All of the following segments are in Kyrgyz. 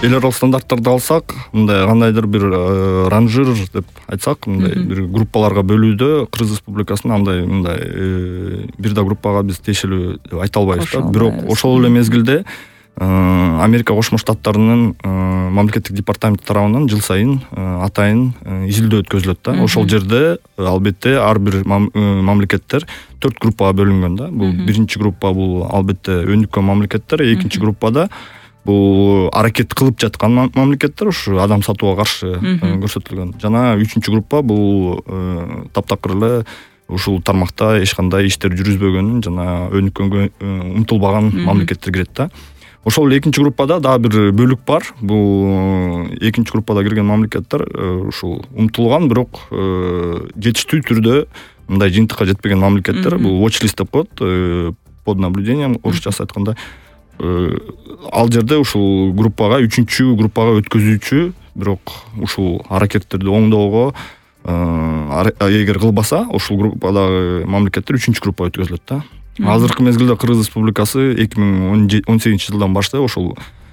эл аралык стандарттарды алсак, мындай кандайдыр бир ранжир деп айтсак, мындай бир группаларга бөлүүдө Кыргыз Республикасынын мындай бир да группага биз тиешелүү деп айта албайбыз да. Бирок ошол эле мезгилде Америка Кошмо Штаттарынын мамлекеттик департаменти тарабынан жыл сайын атайын изилдөө өткөзүлөт да. Ошол жерде албетте ар бир мамлекеттер 4 группага бөлүнгөн да. Бул биринчи группа бул албетте өнүккөн мамлекеттер, экинчи группада бул аракет кылып жаткан мамлекеттер, ушу адам сатууга каршы көрсөтүлгөн. Жана үчүнчү группа бул таптакыр эле ушул тармакта эч кандай иштер жүрүзбөгөн жана өнүккөнгө умтулбаган мамлекеттер кирет да. Ошол экинчи группада дагы бир бөлүк бар. Бул экинчи группада кирген мамлекеттер ушул умтулган, бирок жетиштүү түрдө мындай жыйынтыкка жетпеген мамлекеттер. Бул watchlist деп коет, под наблюдением орусчасы айтканда. Ал жерде ушул группага, үчүнчү группага өткөзүүчү, бирок ушул аракеттерди оңдоого эгер кылбаса, ушул группадагы мамлекеттер үчүнчү группага өткөзүлөт да. Азыркы мезгилде Кыргыз Республикасы 2018 жылдан баштап ошол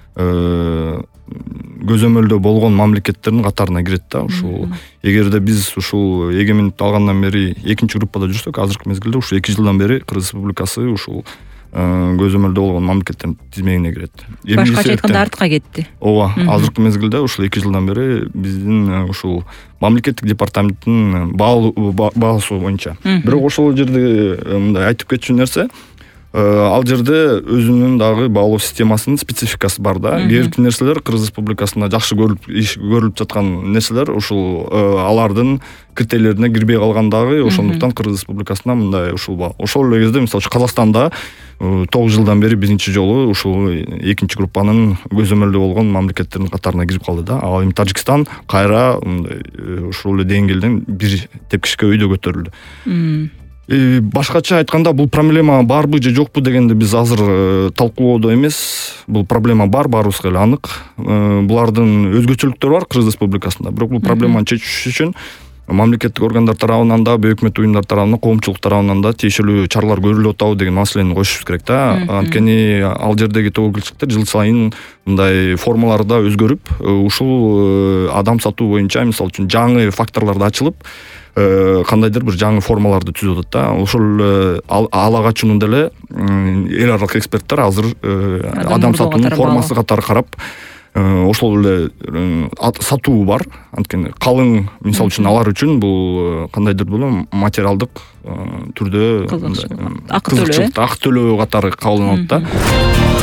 көзөмөлдө болгон мамлекеттердин катарына кирет да. Ушул эгерде биз ушул эгемендикти алгандан бери экинчи группада жүрсөк, азыркы мезгилде ушул 2 жылдан бери Кыргыз Республикасы ушул көзөмөлдө болгон мамлекеттердин тизмегине кирет. Башкача айтканда артка кетти. Ооба, азыркы мезгилде ушул 2 жылдан бери биздин ушул мамлекеттик департаменттин баасы боюнча. Бирок ошол жерде мындай айтып кетчү нерсе, ал жерде өзүнүн дагы баалоо системасынын спецификасы бар да. Кээ бир нерселер Кыргыз Республикасында жакшы көрүлүп жаткан нерселер ушул алардын критерийлерине кирбей калгандагы, ошондуктан Кыргыз Республикасына мындай ошол эле кезде мисалы үчүн Казакстанда 9 жылдан бери биринчи жолу ушул экинчи группанын көзөмөлдө болгон мамлекеттердин катарына кирип калды да. Ал эми Тажикстан кайра ушул эле деңгээлден бир тепкичке өйдө көтөрүлдү. Башкача айтканда, бул проблема барбы же жокпу дегенди биз азыр талкуулоодо эмес. Бул проблема бар, баарыбызга эле анык. Булардын өзгөчөлүктөрү бар Кыргыз Республикасында. Бирок бул проблеманы чечиш үчүн мамлекеттик органдар тарабынан да, өкмөт уюмдар тарабынан, коомчулук тарабынан да тиешелүү чаралар көрүлүп атабы деген маселени коюшубуз керек да. Анткени ал жердеги тобокелчиликтер жыл сайын мындай формалары да өзгөрүп, ушул адам сатуу боюнча мисалы үчүн жаңы факторлор да ачылып, кандайдыр бир жаңы формаларды түзүп атат да. Ошол ала качуунун деле эл аралык эксперттер азыр адам сатуунун формасы катары карап, ошол эле сатуу бар. Анткени калың, мисалы үчүн алар үчүн бул кандайдыр бир материалдык түрдө акы төлөө катары кабыл алынат да.